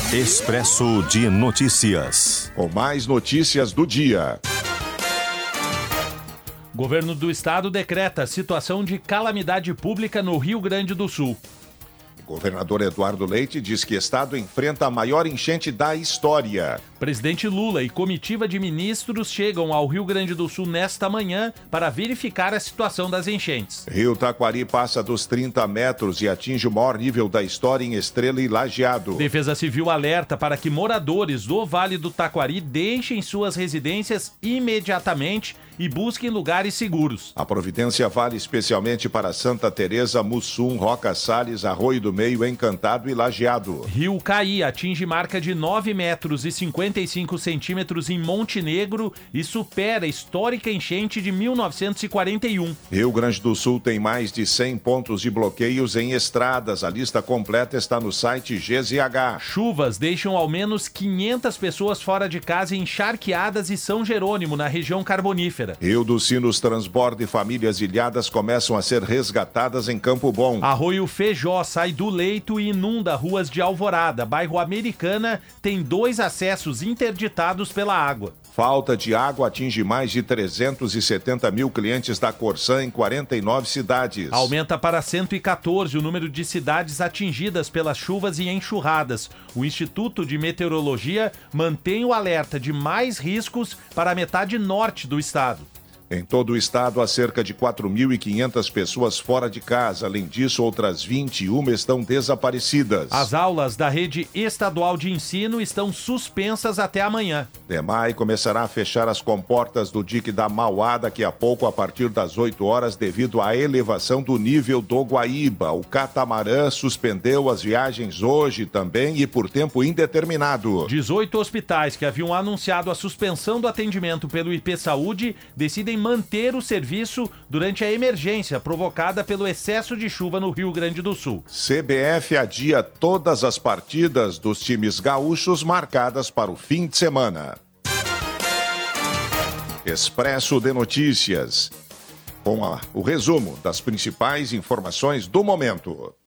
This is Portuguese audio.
Expresso de Notícias. Com mais notícias do dia. Governo do Estado decreta situação de calamidade pública no Rio Grande do Sul. O governador Eduardo Leite diz que o Estado enfrenta a maior enchente da história. Presidente Lula e comitiva de ministros chegam ao Rio Grande do Sul nesta manhã para verificar a situação das enchentes. Rio Taquari passa dos 30 metros e atinge o maior nível da história em Estrela e Lajeado. Defesa Civil alerta para que moradores do Vale do Taquari deixem suas residências imediatamente e busquem lugares seguros. A providência vale especialmente para Santa Teresa, Mussum, Roca Salles, Arroio do Meio, Encantado e Lajeado. Rio Caí atinge marca de 9 metros e 55 centímetros em Montenegro e supera a histórica enchente de 1941. Rio Grande do Sul tem mais de 100 pontos de bloqueios em estradas. A lista completa está no site GZH. Chuvas deixam ao menos 500 pessoas fora de casa em Charqueadas e São Jerônimo, na região carbonífera. Rio dos Sinos transborda e famílias ilhadas começam a ser resgatadas em Campo Bom. Arroio Feijó sai do leito e inunda ruas de Alvorada. Bairro Americana tem 2 acessos interditados pela água. Falta de água atinge mais de 370 mil clientes da Corsã em 49 cidades. Aumenta para 114 o número de cidades atingidas pelas chuvas e enxurradas. O Instituto de Meteorologia mantém o alerta de mais riscos para a metade norte do estado. Em todo o estado, há cerca de 4.500 pessoas fora de casa. Além disso, outras 21 estão desaparecidas. As aulas da rede estadual de ensino estão suspensas até amanhã. DEMAI começará a fechar as comportas do dique da Mauá daqui a pouco, a partir das 8 horas, devido à elevação do nível do Guaíba. O catamarã suspendeu as viagens hoje também e por tempo indeterminado. 18 hospitais que haviam anunciado a suspensão do atendimento pelo IP Saúde decidem manter o serviço durante a emergência provocada pelo excesso de chuva no Rio Grande do Sul. CBF adia todas as partidas dos times gaúchos marcadas para o fim de semana. Expresso de Notícias, com o resumo das principais informações do momento.